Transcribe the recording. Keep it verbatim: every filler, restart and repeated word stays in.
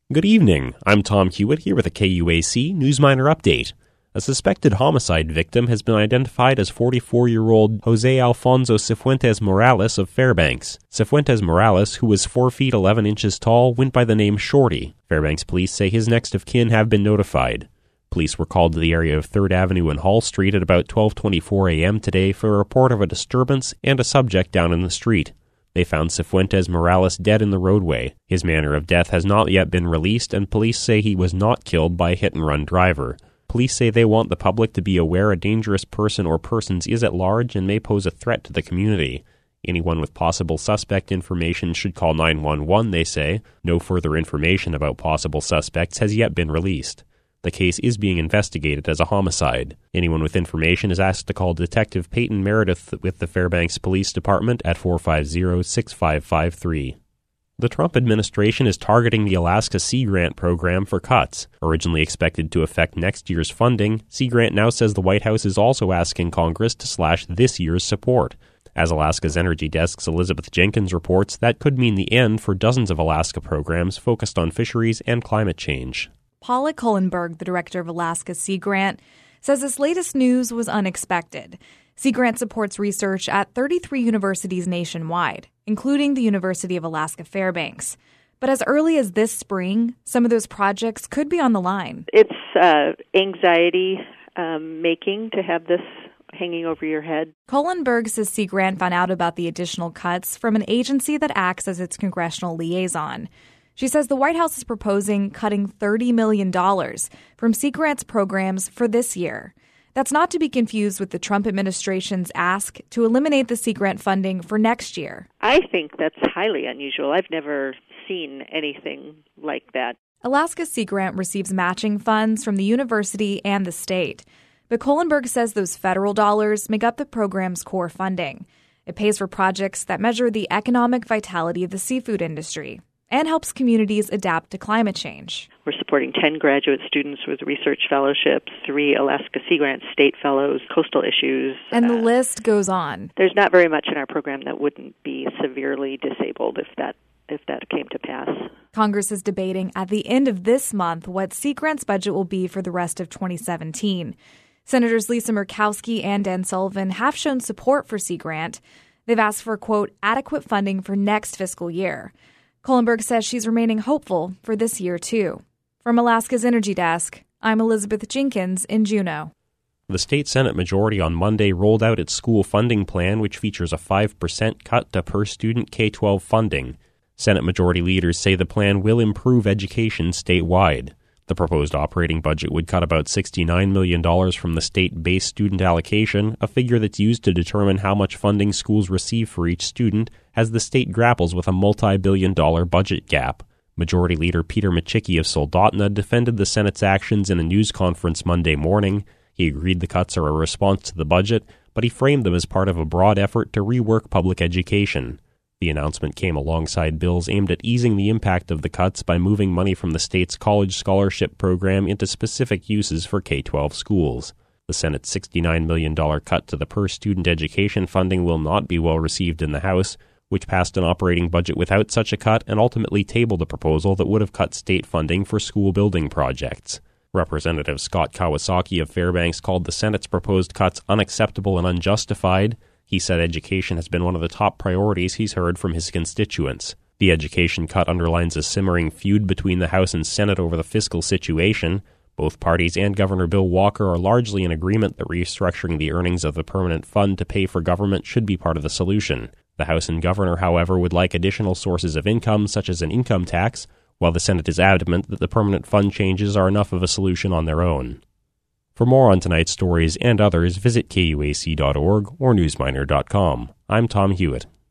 Good evening. I'm Tom Hewitt here with a K U A C Newsminer update. A suspected homicide victim has been identified as forty-four-year-old Jose Alfonso Cifuentes Morales of Fairbanks. Cifuentes Morales, who was four feet eleven inches tall, went by the name Shorty. Fairbanks police say his next of kin have been notified. Police were called to the area of third Avenue and Hall Street at about twelve twenty-four a.m. today for a report of a disturbance and a subject down in the street. They found Cifuentes Morales dead in the roadway. His manner of death has not yet been released, and police say he was not killed by a hit-and-run driver. Police say they want the public to be aware a dangerous person or persons is at large and may pose a threat to the community. Anyone with possible suspect information should call nine one one, they say. No further information about possible suspects has yet been released. The case is being investigated as a homicide. Anyone with information is asked to call Detective Peyton Meredith with the Fairbanks Police Department at four five zero, six five five three. The Trump administration is targeting the Alaska Sea Grant program for cuts. Originally expected to affect next year's funding, Sea Grant now says the White House is also asking Congress to slash this year's support. As Alaska's Energy Desk's Elizabeth Jenkins reports, that could mean the end for dozens of Alaska programs focused on fisheries and climate change. Paula Kohlenberg, the director of Alaska Sea Grant, says this latest news was unexpected. Sea Grant supports research at thirty-three universities nationwide, including the University of Alaska Fairbanks. But as early as this spring, some of those projects could be on the line. It's uh, anxiety um, making to have this hanging over your head. Kohlenberg says Sea Grant found out about the additional cuts from an agency that acts as its congressional liaison. She says the White House is proposing cutting thirty million dollars from Sea Grant's programs for this year. That's not to be confused with the Trump administration's ask to eliminate the Sea Grant funding for next year. I think that's highly unusual. I've never seen anything like that. Alaska Sea Grant receives matching funds from the university and the state. But Kohlenberg says those federal dollars make up the program's core funding. It pays for projects that measure the economic vitality of the seafood industry and helps communities adapt to climate change. We're supporting ten graduate students with research fellowships, three Alaska Sea Grant state fellows, coastal issues. And the uh, list goes on. There's not very much in our program that wouldn't be severely disabled if that if that came to pass. Congress is debating at the end of this month what Sea Grant's budget will be for the rest of twenty seventeen. Senators Lisa Murkowski and Dan Sullivan have shown support for Sea Grant. They've asked for, quote, adequate funding for next fiscal year. Kohlenberg says she's remaining hopeful for this year, too. From Alaska's Energy Desk, I'm Elizabeth Jenkins in Juneau. The state Senate majority on Monday rolled out its school funding plan, which features a five percent cut to per-student K twelve funding. Senate majority leaders say the plan will improve education statewide. The proposed operating budget would cut about sixty-nine million dollars from the state-based student allocation, a figure that's used to determine how much funding schools receive for each student, as the state grapples with a multi-billion dollar budget gap. Majority Leader Peter Micciche of Soldotna defended the Senate's actions in a news conference Monday morning. He agreed the cuts are a response to the budget, but he framed them as part of a broad effort to rework public education. The announcement came alongside bills aimed at easing the impact of the cuts by moving money from the state's college scholarship program into specific uses for K twelve schools. The Senate's sixty-nine million dollars cut to the per-student education funding will not be well received in the House, which passed an operating budget without such a cut and ultimately tabled a proposal that would have cut state funding for school building projects. Representative Scott Kawasaki of Fairbanks called the Senate's proposed cuts unacceptable and unjustified. He said education has been one of the top priorities he's heard from his constituents. The education cut underlines a simmering feud between the House and Senate over the fiscal situation. Both parties and Governor Bill Walker are largely in agreement that restructuring the earnings of the permanent fund to pay for government should be part of the solution. The House and Governor, however, would like additional sources of income, such as an income tax, while the Senate is adamant that the permanent fund changes are enough of a solution on their own. For more on tonight's stories and others, visit K U A C dot org or newsminer dot com. I'm Tom Hewitt.